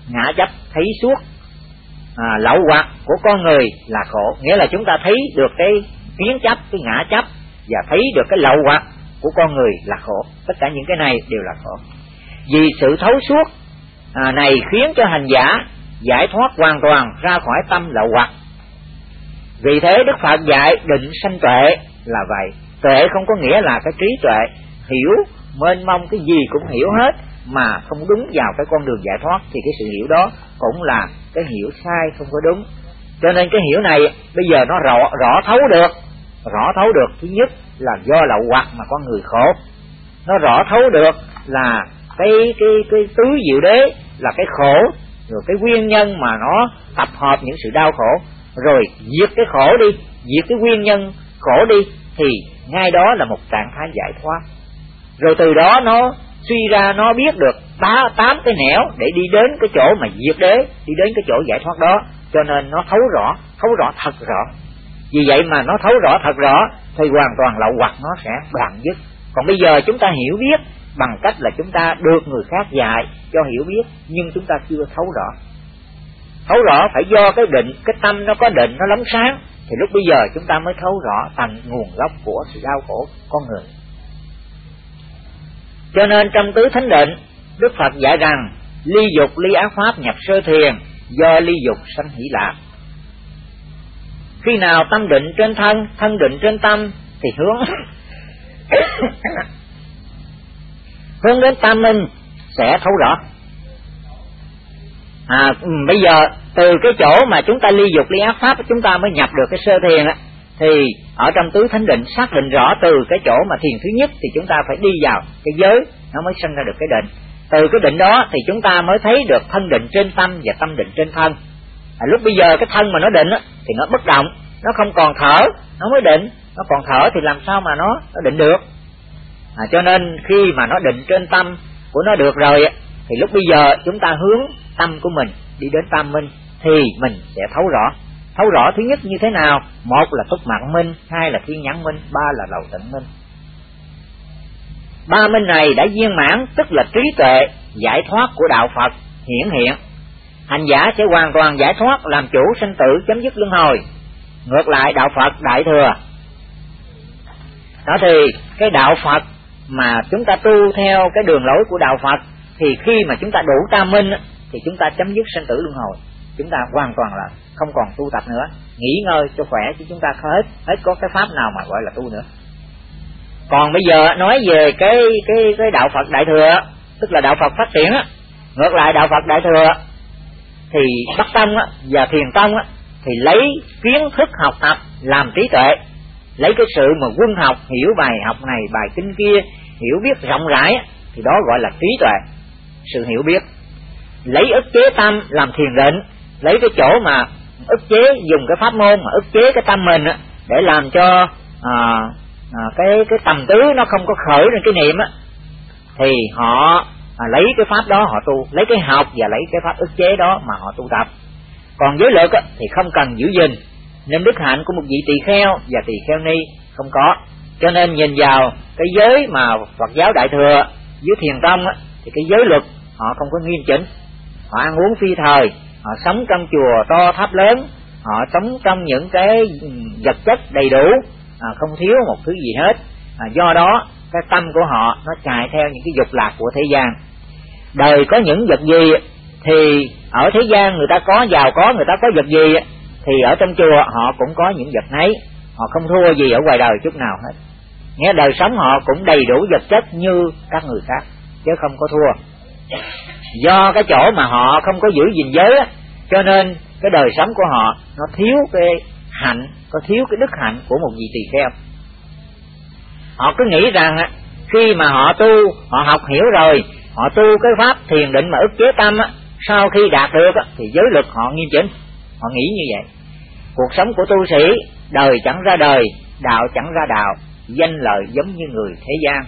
ngã chấp thấy suốt lậu hoặc của con người là khổ, nghĩa là chúng ta thấy được cái kiến chấp, cái ngã chấp, và thấy được cái lậu hoặc của con người là khổ. Tất cả những cái này đều là khổ. Vì sự thấu suốt này khiến cho hành giả giải thoát hoàn toàn ra khỏi tâm lậu hoặc. Vì thế Đức Phật dạy định sanh tuệ là vậy. Tuệ không có nghĩa là cái trí tuệ hiểu mênh mông, cái gì cũng hiểu hết mà không đúng vào cái con đường giải thoát, thì cái sự hiểu đó cũng là cái hiểu sai, không có đúng. Cho nên cái hiểu này bây giờ nó rõ thấu được. Thứ nhất là do lậu hoặc mà con người khổ. Nó rõ thấu được là cái tứ diệu đế là cái khổ, rồi cái nguyên nhân mà nó tập hợp những sự đau khổ, rồi diệt cái khổ đi, diệt cái nguyên nhân khổ đi, thì ngay đó là một trạng thái giải thoát. Rồi từ đó nó suy ra nó biết được 8 cái nẻo để đi đến cái chỗ mà diệt đế, đi đến cái chỗ giải thoát đó. Cho nên nó thấu rõ thật rõ. Vì vậy mà nó thấu rõ thật rõ thì hoàn toàn lậu hoặc nó sẽ đoạn dứt. Còn bây giờ chúng ta hiểu biết bằng cách là chúng ta được người khác dạy cho hiểu biết, nhưng chúng ta chưa thấu rõ. Thấu rõ phải do cái định, cái tâm nó có định, nó lóng sáng, thì lúc bây giờ chúng ta mới thấu rõ thành nguồn gốc của sự đau khổ con người. Cho nên trong tứ thánh định, Đức Phật dạy rằng ly dục ly ác pháp nhập sơ thiền, do ly dục sanh hỷ lạc. Khi nào tâm định trên thân, thân định trên tâm thì hướng đến tam minh sẽ thấu rõ. Bây giờ từ cái chỗ mà chúng ta ly dục ly ác pháp chúng ta mới nhập được cái sơ thiền á, thì ở trong tứ thánh định xác định rõ từ cái chỗ mà thiền thứ nhất thì chúng ta phải đi vào cái giới, nó mới sinh ra được cái định. Từ cái định đó thì chúng ta mới thấy được thân định trên tâm và tâm định trên thân. Lúc bây giờ cái thân mà nó định á, thì nó bất động, nó không còn thở, nó mới định. Nó còn thở thì làm sao mà nó định được. Cho nên khi mà nó định trên tâm của nó được rồi thì lúc bây giờ chúng ta hướng tâm của mình đi đến tam minh thì mình sẽ thấu rõ. Thấu rõ thứ nhất như thế nào? Một là túc mạng minh, hai là thiên nhãn minh, ba là lầu tịnh minh. Ba minh này đã viên mãn, tức là trí tuệ giải thoát của đạo Phật hiển hiện. Hành giả sẽ hoàn toàn giải thoát, làm chủ sinh tử, chấm dứt luân hồi. Ngược lại đạo Phật đại thừa đó, thì cái đạo Phật mà chúng ta tu theo cái đường lối của đạo Phật thì khi mà chúng ta đủ tam minh thì chúng ta chấm dứt sinh tử luân hồi. Chúng ta hoàn toàn là không còn tu tập nữa, nghỉ ngơi cho khỏe, chứ chúng ta hết có cái pháp nào mà gọi là tu nữa. Còn bây giờ nói về cái đạo Phật đại thừa, tức là đạo Phật phát triển á. Ngược lại đạo Phật đại thừa thì Bắc Tông và Thiền Tông thì lấy kiến thức học tập làm trí tuệ, lấy cái sự mà quân học hiểu bài học này bài kinh kia, hiểu biết rộng rãi thì đó gọi là trí tuệ, sự hiểu biết. Lấy ức chế tâm làm thiền định, lấy cái chỗ mà ức chế, dùng cái pháp môn mà ức chế cái tâm mình để làm cho cái tầm tứ nó không có khởi lên cái niệm thì họ lấy cái pháp đó họ tu, lấy cái học và lấy cái pháp ức chế đó mà họ tu tập. Còn giới lực thì không cần giữ gìn, nên đức hạnh của một vị tỳ kheo và tỳ kheo ni không có. Cho nên nhìn vào cái giới mà Phật giáo đại thừa với Thiền Tông thì cái giới luật họ không có nghiêm chỉnh, họ ăn uống phi thời, họ sống trong chùa to tháp lớn, họ sống trong những cái vật chất đầy đủ, không thiếu một thứ gì hết. Do đó cái tâm của họ nó chạy theo những cái dục lạc của thế gian. Đời có những vật gì thì ở thế gian người ta có giàu có, người ta có vật gì thì ở trong chùa họ cũng có những vật nấy, họ không thua gì ở ngoài đời chút nào hết. Nghe đời sống họ cũng đầy đủ vật chất như các người khác chứ không có thua. Do cái chỗ mà họ không có giữ gìn giới cho nên cái đời sống của họ nó thiếu cái hạnh, có thiếu cái đức hạnh của một vị tỳ kheo. Họ cứ nghĩ rằng khi mà họ tu, họ học hiểu rồi, họ tu cái pháp thiền định mà ức chế tâm sau khi đạt được thì giới luật họ nghiêm chỉnh. Họ nghĩ như vậy. Cuộc sống của tu sĩ, đời chẳng ra đời, đạo chẳng ra đạo, danh lợi giống như người thế gian.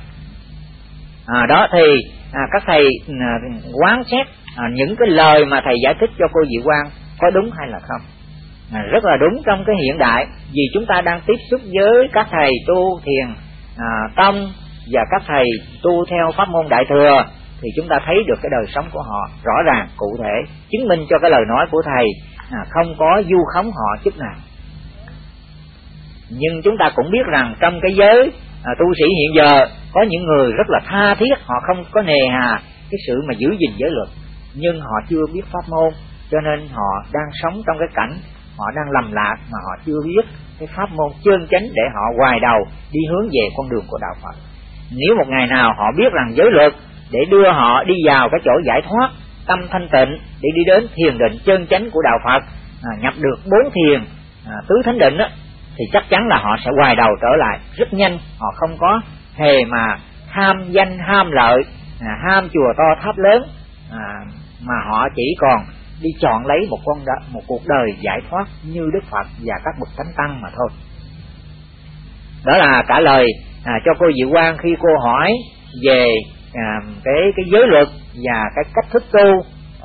Đó thì các thầy quán xét những cái lời mà thầy giải thích cho cô Diệu Quang có đúng hay là không. Rất là đúng trong cái hiện đại, vì chúng ta đang tiếp xúc với các thầy tu thiền tông và các thầy tu theo pháp môn đại thừa, thì thì chúng ta thấy được cái đời sống của họ rõ ràng cụ thể, chứng minh cho cái lời nói của thầy không có vu khống họ chút nào. Nhưng chúng ta cũng biết rằng trong cái giới tu sĩ hiện giờ có những người rất là tha thiết, họ không có nề hà cái sự mà giữ gìn giới luật, nhưng họ chưa biết pháp môn, cho nên họ đang sống trong cái cảnh họ đang lầm lạc mà họ chưa biết cái pháp môn chân chánh để họ hoài đầu đi hướng về con đường của đạo Phật. Nếu một ngày nào họ biết rằng giới luật để đưa họ đi vào cái chỗ giải thoát, tâm thanh tịnh để đi đến thiền định chân chánh của đạo Phật, nhập được 4 thiền tứ thánh định đó, thì chắc chắn là họ sẽ hoài đầu trở lại rất nhanh. Họ không có hề mà ham danh ham lợi, ham chùa to tháp lớn, mà họ chỉ còn đi chọn lấy một cuộc đời giải thoát như Đức Phật và các bậc thánh tăng mà thôi. Đó là trả lời cho cô Diệu Quang khi cô hỏi về cái giới luật và cái cách thức tu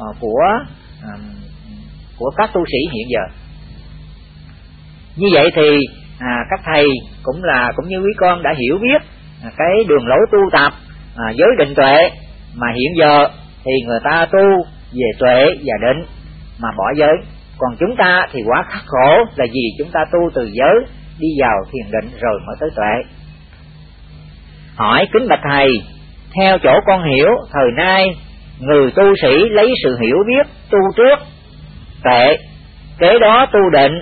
của các tu sĩ hiện giờ. Như vậy thì các thầy cũng như quý con đã hiểu biết cái đường lối tu tập giới định tuệ, mà hiện giờ thì người ta tu về tuệ và định mà bỏ giới. Còn chúng ta thì quá khắc khổ, là vì chúng ta tu từ giới đi vào thiền định rồi mới tới tuệ. Hỏi kính bạch thầy, theo chỗ con hiểu, thời nay người tu sĩ lấy sự hiểu biết tu trước tuệ, kế đó tu định,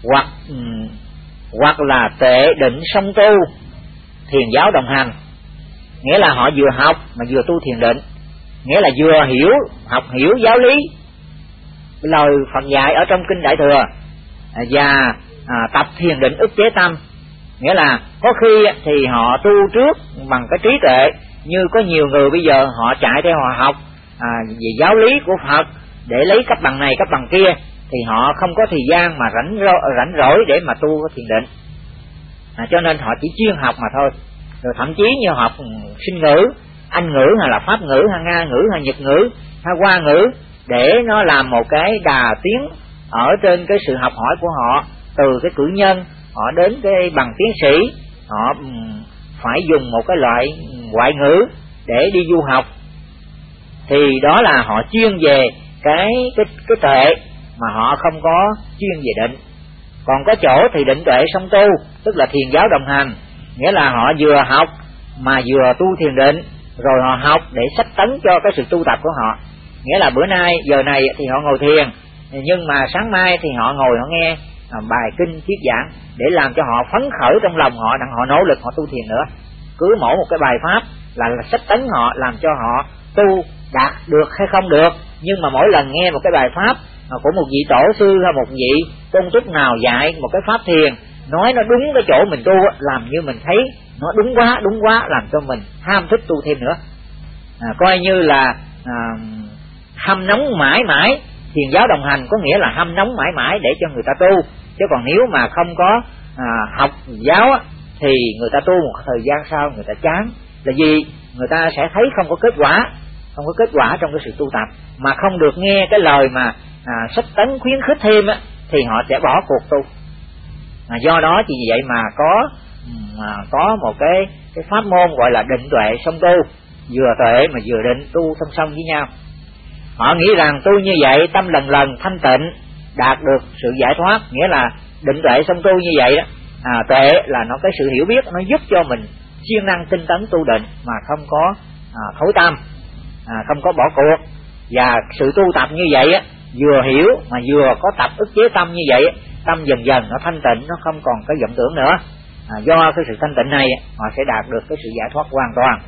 hoặc là tuệ định song tu, thiền giáo đồng hành. Nghĩa là họ vừa học mà vừa tu thiền định, nghĩa là vừa học hiểu giáo lý, lời Phật dạy ở trong kinh Đại Thừa, và tập thiền định ức chế tâm. Nghĩa là có khi thì họ tu trước bằng cái trí tuệ, như có nhiều người bây giờ họ chạy theo họ học về giáo lý của Phật để lấy cấp bằng này cấp bằng kia, thì họ không có thời gian mà rảnh rỗi để mà tu thiền định, cho nên họ chỉ chuyên học mà thôi. Rồi thậm chí như học sinh ngữ, Anh ngữ hay là Pháp ngữ hay Nga ngữ hay Nhật ngữ hay Hoa ngữ, để nó làm một cái đà tiến ở trên cái sự học hỏi của họ, từ cái cử nhân họ đến cái bằng tiến sĩ, họ phải dùng một cái loại ngoại ngữ để đi du học, thì đó là họ chuyên về cái tuệ mà họ không có chuyên về định. Còn có chỗ thì định tuệ song tu, tức là thiền giáo đồng hành, nghĩa là họ vừa học mà vừa tu thiền định, rồi họ học để sách tấn cho cái sự tu tập của họ. Nghĩa là bữa nay giờ này thì họ ngồi thiền, nhưng mà sáng mai thì họ ngồi họ nghe bài kinh thuyết giảng để làm cho họ phấn khởi trong lòng họ, đặng họ nỗ lực họ tu thiền nữa. Cứ mỗi một cái bài pháp là sách tấn họ, làm cho họ tu đạt được hay không được, nhưng mà mỗi lần nghe một cái bài pháp của một vị tổ sư hay một vị tôn túc nào dạy một cái pháp thiền, nói nó đúng cái chỗ mình tu, làm như mình thấy nó đúng quá, làm cho mình ham thích tu thêm nữa. Coi như là hâm nóng mãi mãi. Thiền giáo đồng hành có nghĩa là hâm nóng mãi mãi để cho người ta tu, chứ còn nếu mà không có học giáo thì người ta tu một thời gian sau người ta chán, là vì người ta sẽ thấy không có kết quả trong cái sự tu tập, mà không được nghe cái lời mà sách tấn khuyến khích thêm thì họ sẽ bỏ cuộc tu. Do đó thì vậy mà có một cái pháp môn gọi là định tuệ song tu, vừa tuệ mà vừa định tu song song với nhau. Họ nghĩ rằng tu như vậy tâm lần lần thanh tịnh, đạt được sự giải thoát. Nghĩa là định tuệ song tu như vậy đó, tuệ là nó cái sự hiểu biết, nó giúp cho mình siêng năng tinh tấn tu định mà không có thối tâm, không có bỏ cuộc. Và sự tu tập như vậy vừa hiểu mà vừa có tập ức chế tâm như vậy, tâm dần dần nó thanh tịnh, nó không còn cái vọng tưởng nữa. Do cái sự thanh tịnh này họ sẽ đạt được cái sự giải thoát hoàn toàn.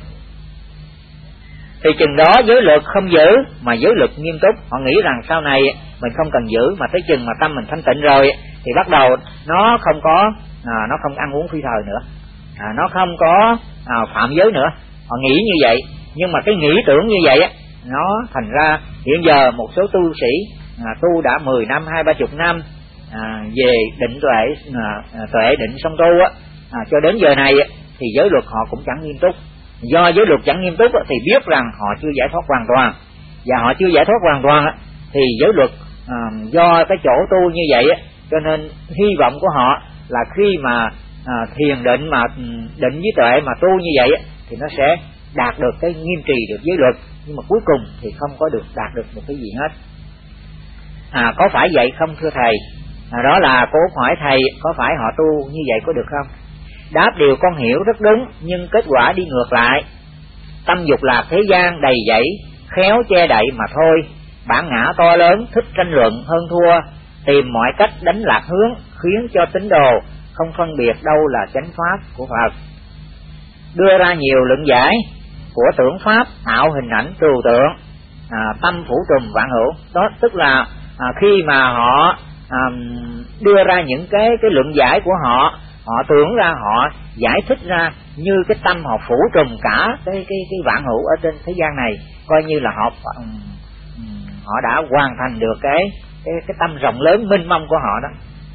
Thì chừng đó giới luật không giữ mà giới luật nghiêm túc, họ nghĩ rằng sau này mình không cần giữ, mà tới chừng mà tâm mình thanh tịnh rồi thì bắt đầu nó không ăn uống phi thời nữa, nó không có phạm giới nữa. Họ nghĩ như vậy, nhưng mà cái nghĩ tưởng như vậy nó thành ra hiện giờ một số tu sĩ tu đã 10 năm, 20-30 năm về định tuệ định song tu cho đến giờ này thì giới luật họ cũng chẳng nghiêm túc. Do giới luật chẳng nghiêm túc thì biết rằng họ chưa giải thoát hoàn toàn, và họ chưa giải thoát hoàn toàn thì giới luật do cái chỗ tu như vậy cho nên hy vọng của họ là khi mà thiền định mà định với tuệ mà tu như vậy thì nó sẽ đạt được cái nghiêm trì được giới luật, nhưng mà cuối cùng thì không có được đạt được một cái gì hết. Có phải vậy không thưa thầy? Đó là cô hỏi thầy, có phải họ tu như vậy có được không? Đáp điều con hiểu rất đúng, nhưng kết quả đi ngược lại. Tâm dục lạc thế gian đầy dẫy, khéo che đậy mà thôi. Bản ngã to lớn, thích tranh luận hơn thua, tìm mọi cách đánh lạc hướng, khiến cho tín đồ không phân biệt đâu là chánh pháp của Phật. Đưa ra nhiều luận giải của tưởng pháp, tạo hình ảnh trừu tượng, tâm phủ trùm vạn hữu. Đó tức là khi mà họ đưa ra những cái luận giải của họ, họ tưởng ra, họ giải thích ra như cái tâm họ phủ trùm cả cái vạn hữu ở trên thế gian này, coi như là họ đã hoàn thành được cái tâm rộng lớn mênh mông của họ đó.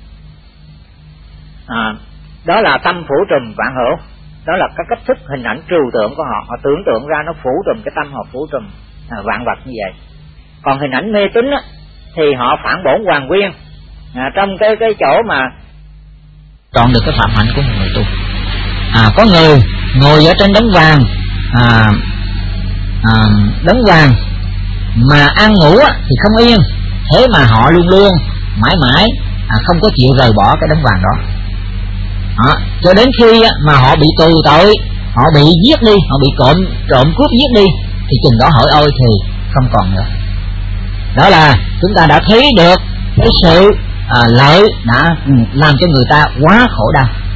Đó là tâm phủ trùm vạn hữu, đó là cái cách thức hình ảnh trừu tượng của họ. Họ tưởng tượng ra nó phủ trùm cái tâm họ phủ trùm vạn vật như vậy. Còn hình ảnh mê tín á, thì họ phản bổn hoàn nguyên trong cái chỗ mà chọn được cái phạm hạnh của một người tu. Có người ngồi ở trên đống vàng, đống vàng mà ăn ngủ thì không yên, thế mà họ luôn luôn mãi mãi không có chịu rời bỏ cái đống vàng đó. Cho đến khi mà họ bị tù tội, họ bị giết đi, họ bị trộm cướp giết đi, thì chừng đó hỏi ôi thì không còn nữa. Đó là chúng ta đã thấy được cái sự lợi đã làm cho người ta quá khổ đau.